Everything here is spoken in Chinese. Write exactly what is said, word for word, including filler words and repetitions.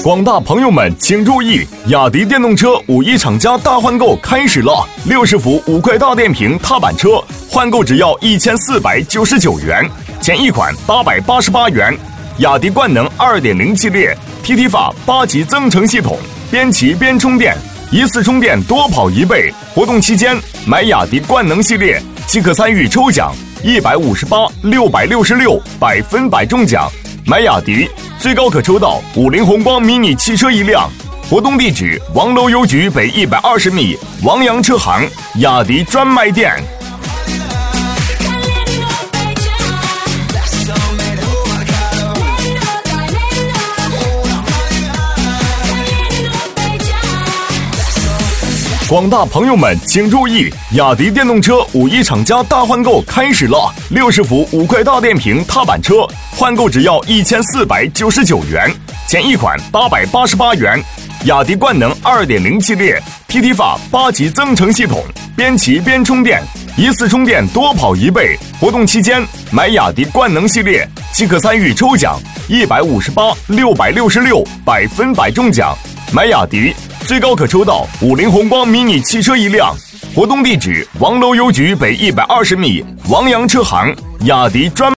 广大朋友们请注意，雅迪电动车五一厂家大换购开始了，六十伏五块大电瓶踏板车换购只要一千四百九十九元，前一款八百八十八元。雅迪冠能 二点零 系列 T T 法八级增程系统，边骑边充电，一次充电多跑一倍。活动期间买雅迪冠能系列即可参与抽奖一百五十八、六百六十六百分百中奖。买雅迪最高可抽到五菱宏光迷你汽车一辆。活动地址：王楼邮局北一百二十米王阳车行雅迪专卖店。广大朋友们请注意，雅迪电动车五一厂家大换购开始了，六十伏五块大电瓶踏板车换购只要一千四百九十九元，前一款八百八十八元。雅迪冠能 二点零 系列 T T 法八级增程系统，边骑边充电，一次充电多跑一倍。活动期间买雅迪冠能系列即可参与抽奖一百五十八、六百六十六百分百中奖。买雅迪最高可抽到五菱宏光迷你汽车一辆。活动地址：王楼邮局北一百二十米王阳车行雅迪专